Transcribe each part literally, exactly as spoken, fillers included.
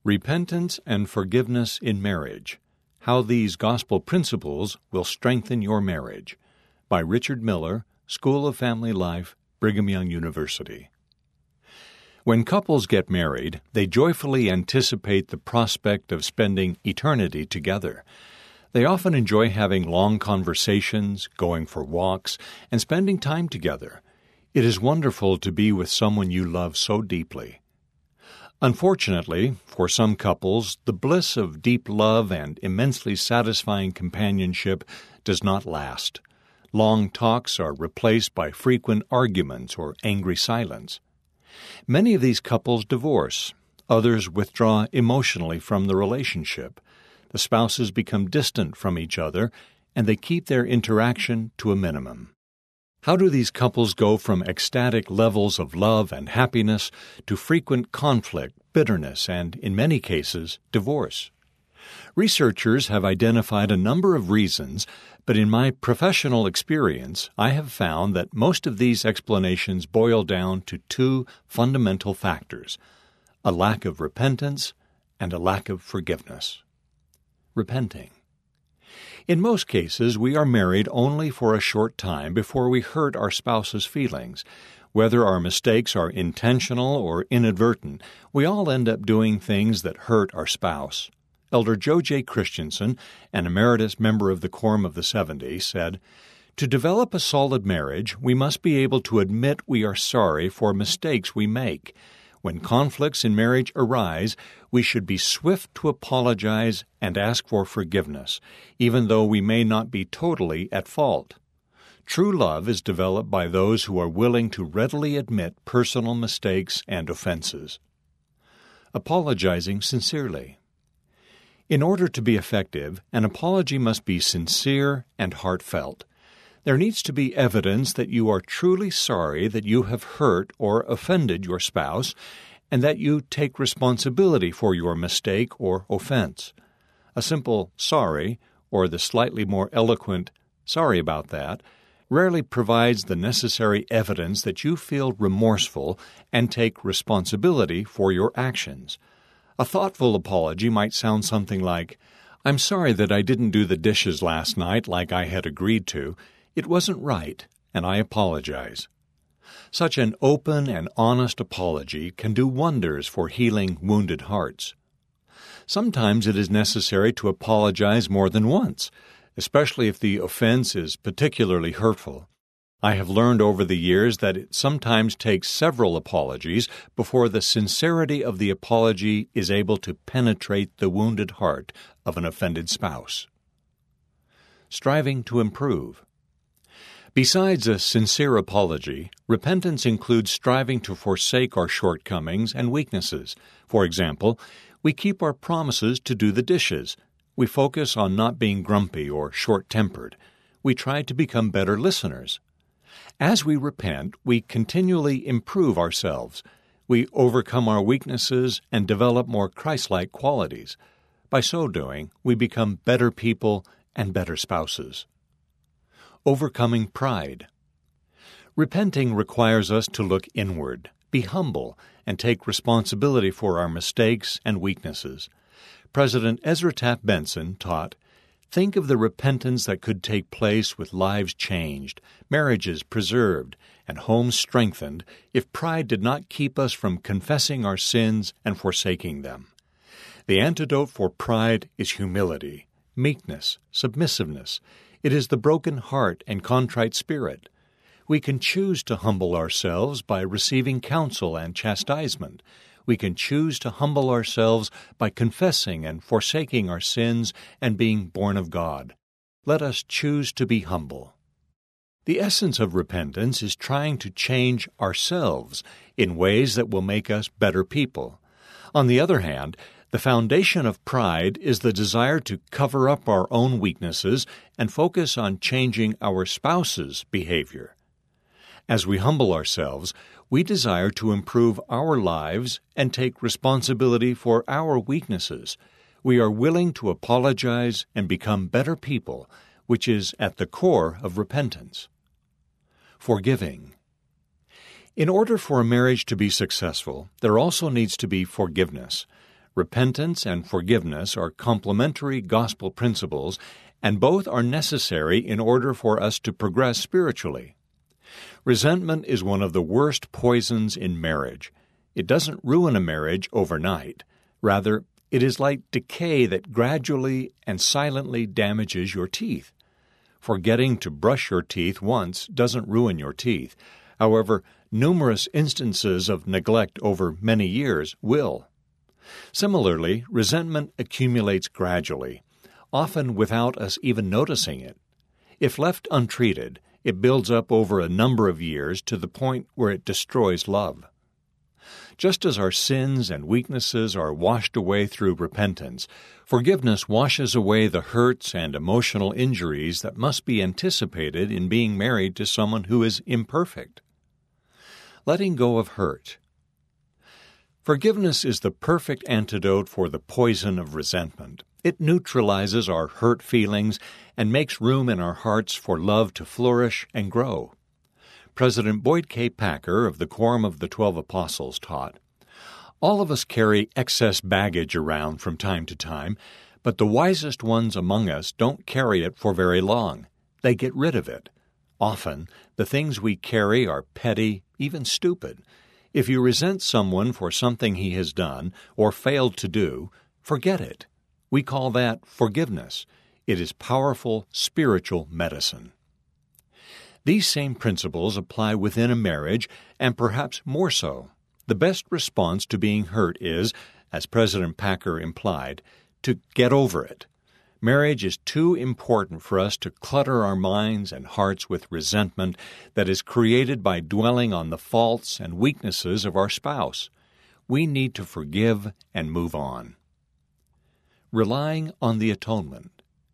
Repentance and Forgiveness in Marriage: How These Gospel Principles Will Strengthen Your Marriage, by Richard Miller, School of Family Life, Brigham Young University. When couples get married, they joyfully anticipate the prospect of spending eternity together. They often enjoy having long conversations, going for walks, and spending time together. It is wonderful to be with someone you love so deeply. Unfortunately, for some couples, the bliss of deep love and immensely satisfying companionship does not last. Long talks are replaced by frequent arguments or angry silence. Many of these couples divorce. Others withdraw emotionally from the relationship. The spouses become distant from each other, and they keep their interaction to a minimum. How do these couples go from ecstatic levels of love and happiness to frequent conflict, bitterness, and, in many cases, divorce? Researchers have identified a number of reasons, but in my professional experience, I have found that most of these explanations boil down to two fundamental factors: a lack of repentance and a lack of forgiveness. Repenting. In most cases, we are married only for a short time before we hurt our spouse's feelings. Whether our mistakes are intentional or inadvertent, we all end up doing things that hurt our spouse. Elder Joe J. Christensen, an emeritus member of the Quorum of the seventy, said, "To develop a solid marriage, we must be able to admit we are sorry for mistakes we make. When conflicts in marriage arise, we should be swift to apologize and ask for forgiveness, even though we may not be totally at fault. True love is developed by those who are willing to readily admit personal mistakes and offenses." Apologizing sincerely. In order to be effective, an apology must be sincere and heartfelt. There needs to be evidence that you are truly sorry that you have hurt or offended your spouse, and that you take responsibility for your mistake or offense. A simple "sorry," or the slightly more eloquent "sorry about that," rarely provides the necessary evidence that you feel remorseful and take responsibility for your actions. A thoughtful apology might sound something like, "I'm sorry that I didn't do the dishes last night like I had agreed to. It wasn't right, and I apologize." Such an open and honest apology can do wonders for healing wounded hearts. Sometimes it is necessary to apologize more than once, especially if the offense is particularly hurtful. I have learned over the years that it sometimes takes several apologies before the sincerity of the apology is able to penetrate the wounded heart of an offended spouse. Striving to improve. Besides a sincere apology, repentance includes striving to forsake our shortcomings and weaknesses. For example, we keep our promises to do the dishes. We focus on not being grumpy or short-tempered. We try to become better listeners. As we repent, we continually improve ourselves. We overcome our weaknesses and develop more Christ-like qualities. By so doing, we become better people and better spouses. Overcoming pride. Repenting requires us to look inward, be humble, and take responsibility for our mistakes and weaknesses. President Ezra Taft Benson taught, "Think of the repentance that could take place with lives changed, marriages preserved, and homes strengthened if pride did not keep us from confessing our sins and forsaking them. The antidote for pride is humility, meekness, submissiveness. It is the broken heart and contrite spirit. We can choose to humble ourselves by receiving counsel and chastisement. We can choose to humble ourselves by confessing and forsaking our sins and being born of God. Let us choose to be humble." The essence of repentance is trying to change ourselves in ways that will make us better people. On the other hand, the foundation of pride is the desire to cover up our own weaknesses and focus on changing our spouse's behavior. As we humble ourselves, we desire to improve our lives and take responsibility for our weaknesses. We are willing to apologize and become better people, which is at the core of repentance. Forgiving. In order for a marriage to be successful, there also needs to be forgiveness. Repentance and forgiveness are complementary gospel principles, and both are necessary in order for us to progress spiritually. Resentment is one of the worst poisons in marriage. It doesn't ruin a marriage overnight. Rather, it is like decay that gradually and silently damages your teeth. Forgetting to brush your teeth once doesn't ruin your teeth. However, numerous instances of neglect over many years will. Similarly, resentment accumulates gradually, often without us even noticing it. If left untreated, it builds up over a number of years to the point where it destroys love. Just as our sins and weaknesses are washed away through repentance, forgiveness washes away the hurts and emotional injuries that must be anticipated in being married to someone who is imperfect. Letting go of hurt. Forgiveness is the perfect antidote for the poison of resentment. It neutralizes our hurt feelings and makes room in our hearts for love to flourish and grow. President Boyd K. Packer of the Quorum of the Twelve Apostles taught, "All of us carry excess baggage around from time to time, but the wisest ones among us don't carry it for very long. They get rid of it. Often, the things we carry are petty, even stupid. If you resent someone for something he has done or failed to do, forget it. We call that forgiveness. It is powerful spiritual medicine." These same principles apply within a marriage, and perhaps more so. The best response to being hurt is, as President Packer implied, to get over it. Marriage is too important for us to clutter our minds and hearts with resentment that is created by dwelling on the faults and weaknesses of our spouse. We need to forgive and move on. Relying on the atonement.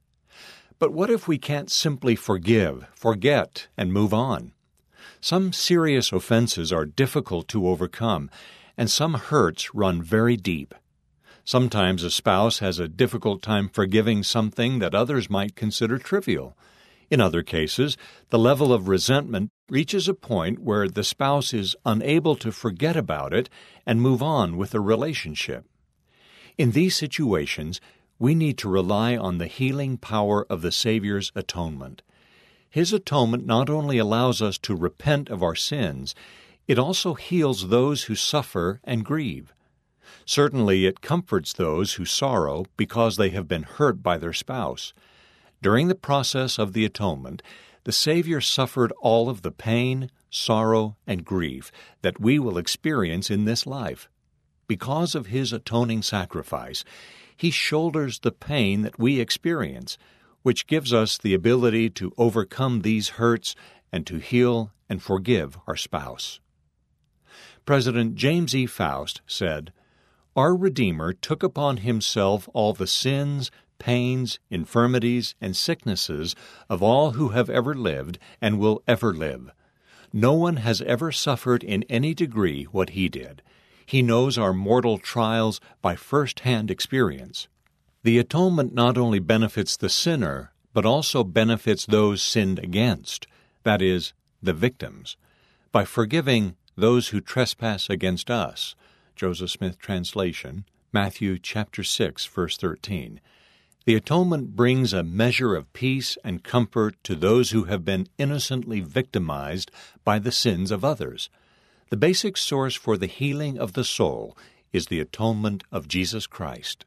But what if we can't simply forgive, forget, and move on? Some serious offenses are difficult to overcome, and some hurts run very deep. Sometimes a spouse has a difficult time forgiving something that others might consider trivial. In other cases, the level of resentment reaches a point where the spouse is unable to forget about it and move on with the relationship. In these situations, we need to rely on the healing power of the Savior's atonement. His atonement not only allows us to repent of our sins, it also heals those who suffer and grieve. Certainly it comforts those who sorrow because they have been hurt by their spouse. During the process of the atonement, the Savior suffered all of the pain, sorrow, and grief that we will experience in this life. Because of His atoning sacrifice, He shoulders the pain that we experience, which gives us the ability to overcome these hurts and to heal and forgive our spouse. President James E. Faust said, "Our Redeemer took upon Himself all the sins, pains, infirmities, and sicknesses of all who have ever lived and will ever live. No one has ever suffered in any degree what He did. He knows our mortal trials by first-hand experience." The atonement not only benefits the sinner, but also benefits those sinned against, that is, the victims, by forgiving those who trespass against us. Joseph Smith translation, Matthew chapter six, verse thirteen. The atonement brings a measure of peace and comfort to those who have been innocently victimized by the sins of others. The basic source for the healing of the soul is the atonement of Jesus Christ.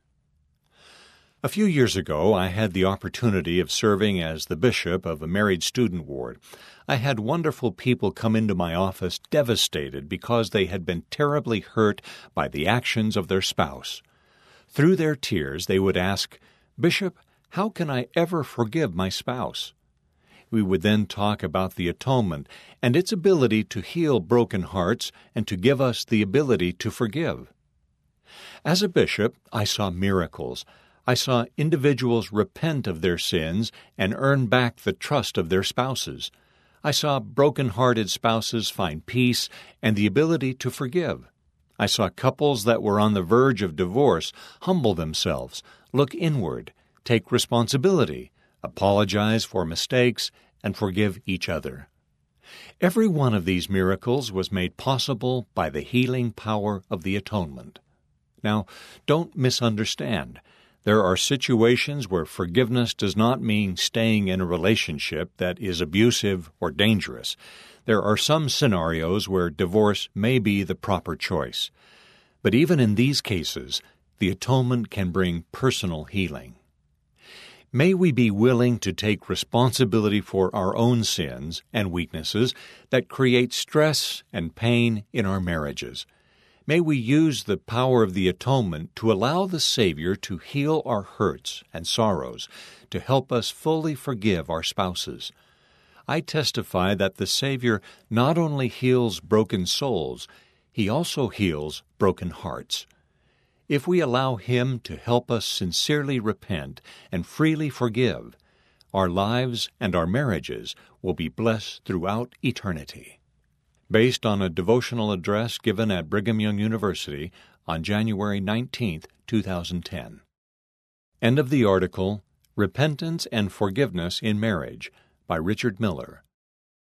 A few years ago, I had the opportunity of serving as the bishop of a married student ward. I had wonderful people come into my office devastated because they had been terribly hurt by the actions of their spouse. Through their tears, they would ask, "Bishop, how can I ever forgive my spouse?" We would then talk about the atonement and its ability to heal broken hearts and to give us the ability to forgive. As a bishop, I saw miracles. I saw individuals repent of their sins and earn back the trust of their spouses. I saw broken-hearted spouses find peace and the ability to forgive. I saw couples that were on the verge of divorce humble themselves, look inward, take responsibility, apologize for mistakes, and forgive each other. Every one of these miracles was made possible by the healing power of the atonement. Now, don't misunderstand. There are situations where forgiveness does not mean staying in a relationship that is abusive or dangerous. There are some scenarios where divorce may be the proper choice. But even in these cases, the atonement can bring personal healing. May we be willing to take responsibility for our own sins and weaknesses that create stress and pain in our marriages. May we use the power of the atonement to allow the Savior to heal our hurts and sorrows, to help us fully forgive our spouses. I testify that the Savior not only heals broken souls, He also heals broken hearts. If we allow Him to help us sincerely repent and freely forgive, our lives and our marriages will be blessed throughout eternity. Based on a devotional address given at Brigham Young University on January nineteenth, two thousand ten. End of the article, Repentance and Forgiveness in Marriage, by Richard Miller.